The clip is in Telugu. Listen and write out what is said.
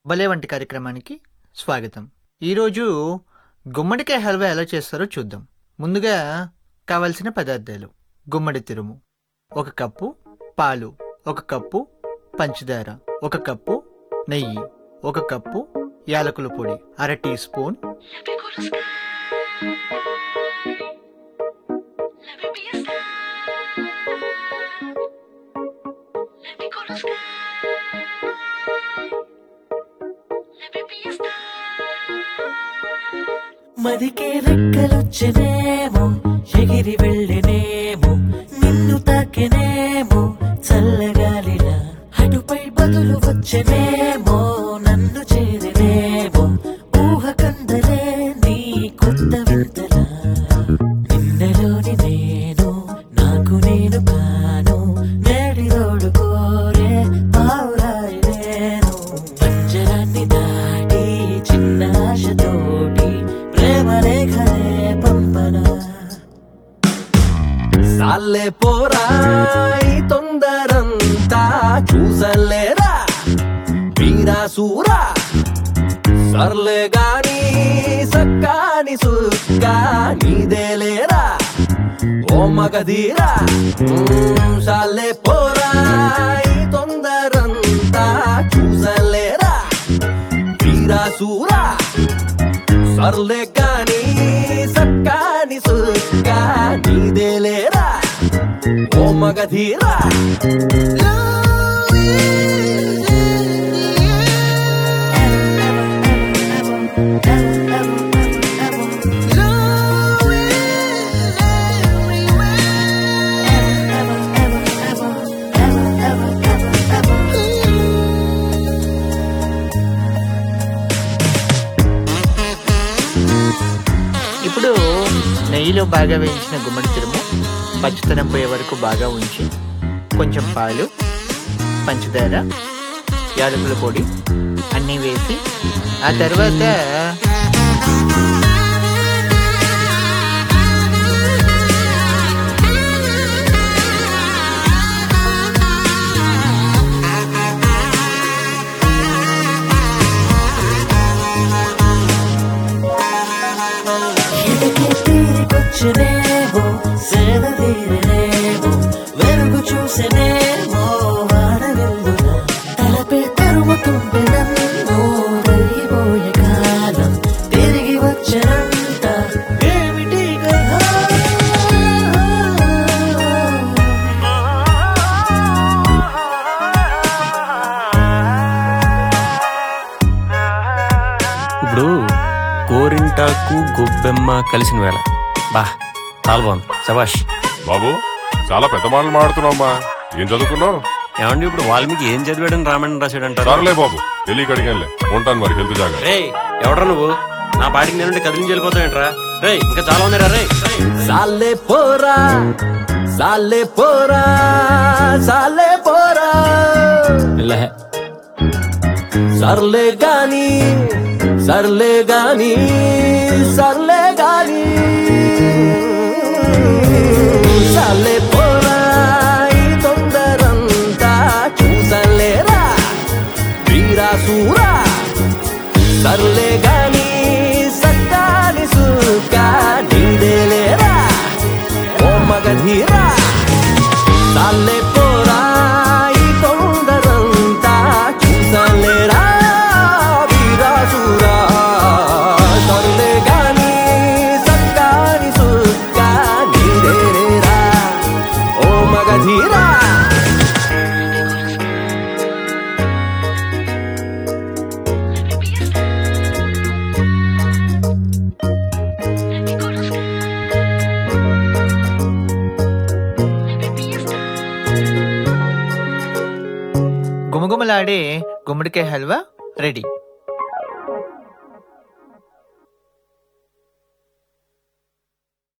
భలే వంటి కార్యక్రమానికి స్వాగతం. ఈరోజు గుమ్మడికాయ హల్వా ఎలా చేస్తారో చూద్దాం. ముందుగా కావలసిన పదార్థాలు: గుమ్మడి తురుము 1 కప్పు, పాలు 1 కప్పు, పంచదార 1 కప్పు, నెయ్యి 1 కప్పు, యాలకుల పొడి 1/2 టీ స్పూన్, మదికే రెక్కలొచ్చనేమో, ఎగిరి వెళ్ళనేమో, నిన్ను తాకెనేమో చల్లగాలిలా, అటుపై బదులు వచ్చనేమో, నన్ను చేరనేమో, ఊహ కందలే నీ కొత్త వింతలా. నిన్నలోని నేను నాకు నేను కాను, నేడిరోడు కోరే పావురాయి నేను, పంజరాన్ని దాటి చిన్న ఆశతోటి ప్రేమరేఖలే పంపన. సాలే పోరాయి తొందరంతా చూసలేరా వీరాసూరా, సర్లే గాని సక్కాని సుక్కా నీదేలేరా ఓ మగధీరా. సాలే పోరాయి తొందరంతా చూసలేరా వీరాసూరా, సర్లే గాని సక్కాని సుక్కా నీదేలేరా ఓ మగధీరా. ఇప్పుడు నెయ్యిలో బాగా వేయించిన గుమ్మడి తురుము పచ్చితనం పోయే వరకు బాగా ఉంచి, కొంచెం పాలు, పంచదార, యాలకుల పొడి అన్నీ వేసి, ఆ తర్వాత తీరికొచ్చనేమో, సేద తీరనేమో, వెలుగు చూసనేమో వాడవెల్లున, తలపే తరుముతుంటే నన్ను తరిగిపోయే కాలం తిరిగి వచ్చనంట. ఏమిటి కదా ఇప్పుడు గోరింటాకు గొబ్బెమ్మ కలిసిన వేళ. బా చాలా బాగుంది, శభాష్. బాబు చాలా పెద్ద మాటలు మాడుతున్నావమ్మా. ఏం చదువుకున్నావు? ఏమండి ఇప్పుడు వాల్మీకి ఏం చదివాడని రామాయణం రాశాడంటారు? సరేలే బాబు, వెళ్ళి కడిగానులే. ఉంటాను మరి, హెల్త్ జాగా. రే ఎవడ్రా నువ్వు? నా పాటికి నేనుంటే కదిలించి వెళ్ళిపోతావేంట్రా? రే ఇంకా చాలా ఉన్నారా? రే సాలే పోరా, సాలే పోరా, సాలే పోరా, సర్లే గాని సర్లే గాని సర్లే గాని, సాలే పోరా ఈ తొందరంతా చూసలేరా వీరాసూరా, సర్లే గాని సక్కాని సుక్కా నీదేలేరా ఓ మగధీరా. సాలే పోరా ఈ తొందరంతా చూసలేరా వీరాసూరా, సర్లే గాని సక్కాని సుక్కా నీదేలేరా ఓ మగధీరా. గుమగుమలాడే గుమ్మడికాయ హల్వా రెడీ.